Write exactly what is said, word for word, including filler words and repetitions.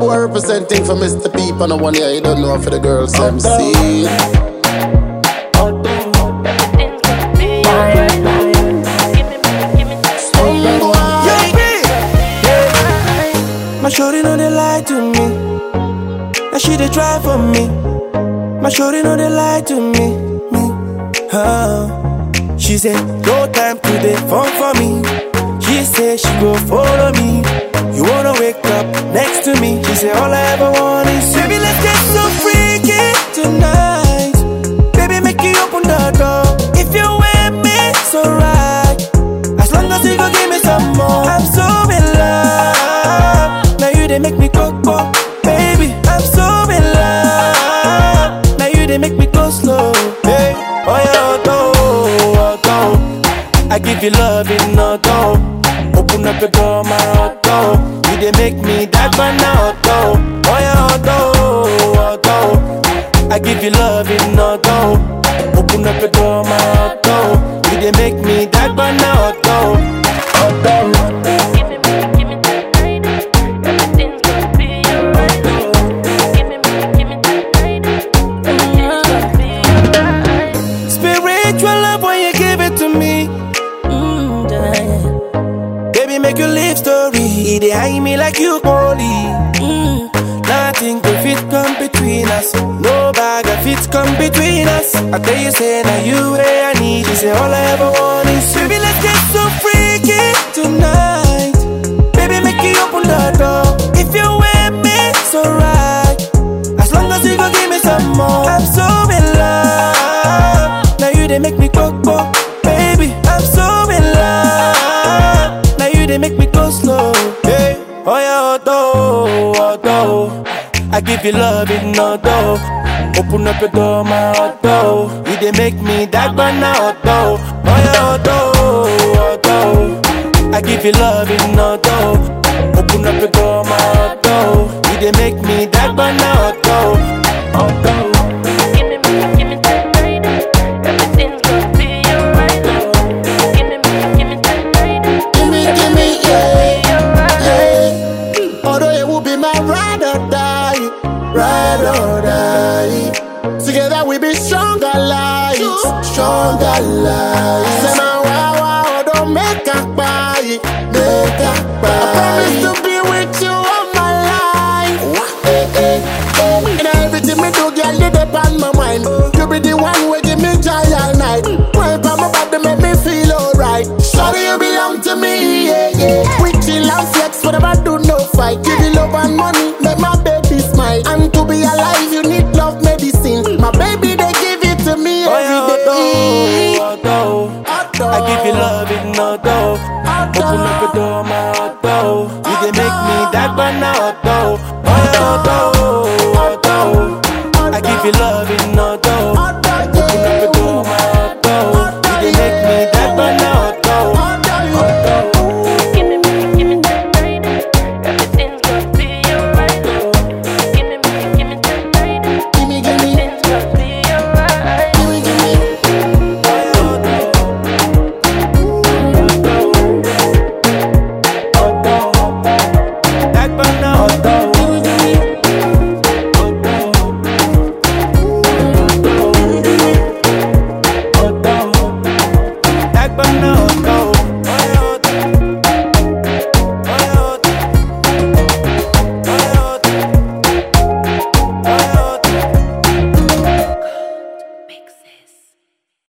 boy representing for Mister Peep and the one here, you don't know for the girls M C. My shorty know they lie to me. Now she they try for me. My shorty know they lie to me. me. Oh. She said no time today, phone for me. She said she go follow me. You wanna wake up next to me. She said all I ever want is baby, let's get so freaky tonight. Baby, make you open the door. If you with me, it's alright. As long as you go give me some more. I'm so in love. Now you they make me go go. Baby, I'm so in love. Now you they make me go slow. Hey, oh yeah, oh, oh, oh. I give you love in no door. Open up the door, my auto. You they make me that man auto. Oh yeah, auto, auto. I give you love in auto. Open up the door, my auto. You they make me that man auto. Auto. Give me, give me that night. Everything's gonna be alright. Give me, give me that night. Everything's gonna be alright. Spiritual love when you give it to me. Mm, yeah. Baby, make your live story. They hide me like you holy. Mm. Nothing can fit come between us. No bag of fit come between us. I tell you, say now you where I need. You say all I ever want is baby, let's get so freaky tonight. Baby, make you open the door. If you with me, it's alright. As long as you go give me some more. I'm so in love. Now you they make me go go. Baby, I'm so in love. Now you they make me go slow. Hey, oh yeah, auto, auto. I give you love in no door. Open up the door, my auto. You they make me that man auto. Oh yeah, auto, auto. I give you love in no door. Open up the door, my auto. You they make me that man auto. Auto. Give me, give me that night. Everything's gonna be alright. Give me, give me that night. Give me, give me, yeah, yeah. Although it will be my ride or die, ride or die. Together we be stronger lights, stronger lights. Say my wow wow, don't make a buy, make a buy. I promise to be with you all my life. Hey, hey, hey. And everything me do, girl, you dey on my mind. You be the one who give me joy all night. Wipe on my body, make me feel alright. Sorry you belong to me, yeah, yeah. We chill and flex, whatever do, no fight. Give you love and money, make my baby smile. And to be alive, you need love medicine. My baby, they give it to me every day. Auto, auto. I give you love in no door. Open